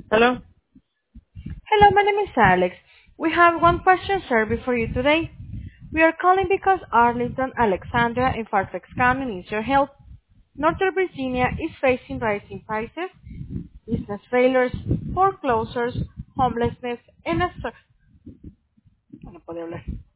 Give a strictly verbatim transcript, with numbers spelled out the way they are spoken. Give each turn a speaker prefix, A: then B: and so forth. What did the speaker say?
A: Hello?
B: Hello, my name is Alex. We have one question survey for you today. We are calling because Arlington, Alexandria, and Fairfax County needs your help. Northern Virginia is facing rising prices, business failures, foreclosures, homelessness, and a... No puedo hablar.